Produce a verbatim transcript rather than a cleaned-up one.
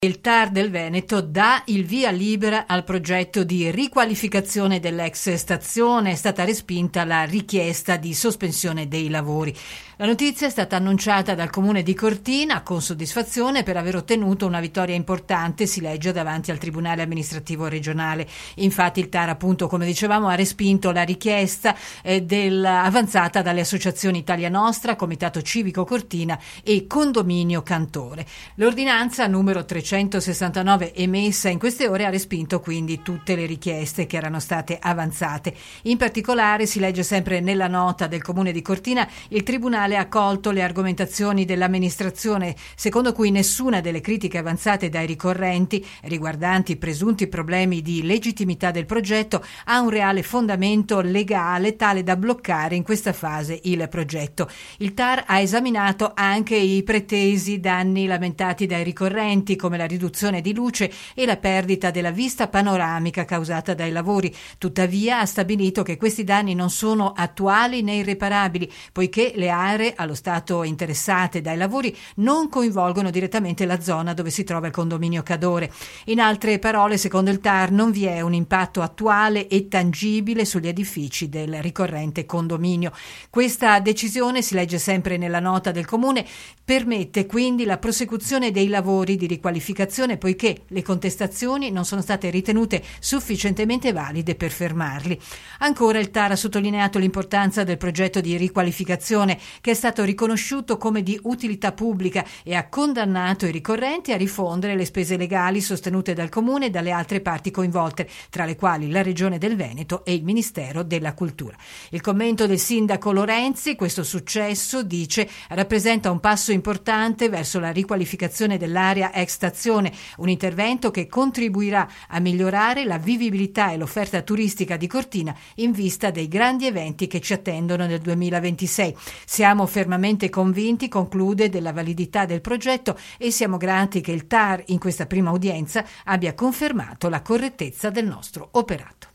Il T A R del Veneto dà il via libera al progetto di riqualificazione dell'ex stazione. È stata respinta la richiesta di sospensione dei lavori. La notizia è stata annunciata dal Comune di Cortina con soddisfazione per aver ottenuto una vittoria importante, si legge davanti al Tribunale amministrativo regionale. Infatti il T A R, appunto, come dicevamo, ha respinto la richiesta eh, del, avanzata dalle associazioni Italia Nostra, Comitato Civico Cortina e Condominio Cantore. L'ordinanza numero trecentosessantanove emessa in queste ore ha respinto quindi tutte le richieste che erano state avanzate. In particolare, si legge sempre nella nota del Comune di Cortina, il Tribunale ha accolto le argomentazioni dell'amministrazione secondo cui nessuna delle critiche avanzate dai ricorrenti riguardanti presunti problemi di legittimità del progetto ha un reale fondamento legale tale da bloccare in questa fase il progetto. Il T A R ha esaminato anche i pretesi danni lamentati dai ricorrenti come la riduzione di luce e la perdita della vista panoramica causata dai lavori. Tuttavia ha stabilito che questi danni non sono attuali né irreparabili, poiché le aree allo stato interessate dai lavori non coinvolgono direttamente la zona dove si trova il condominio Cadore. In altre parole, secondo il T A R non vi è un impatto attuale e tangibile sugli edifici del ricorrente condominio. Questa decisione, si legge sempre nella nota del Comune, permette quindi la prosecuzione dei lavori di riqualificazione poiché le contestazioni non sono state ritenute sufficientemente valide per fermarli. Ancora il T A R ha sottolineato l'importanza del progetto di riqualificazione che è stato riconosciuto come di utilità pubblica e ha condannato i ricorrenti a rifondere le spese legali sostenute dal Comune e dalle altre parti coinvolte, tra le quali la Regione del Veneto e il Ministero della Cultura. Il commento del sindaco Lorenzi: questo successo, dice, rappresenta un passo importante verso la riqualificazione dell'area ex stazione, un intervento che contribuirà a migliorare la vivibilità e l'offerta turistica di Cortina in vista dei grandi eventi che ci attendono nel duemilaventisei. Siamo fermamente convinti, conclude, della validità del progetto e siamo grati che il T A R in questa prima udienza abbia confermato la correttezza del nostro operato.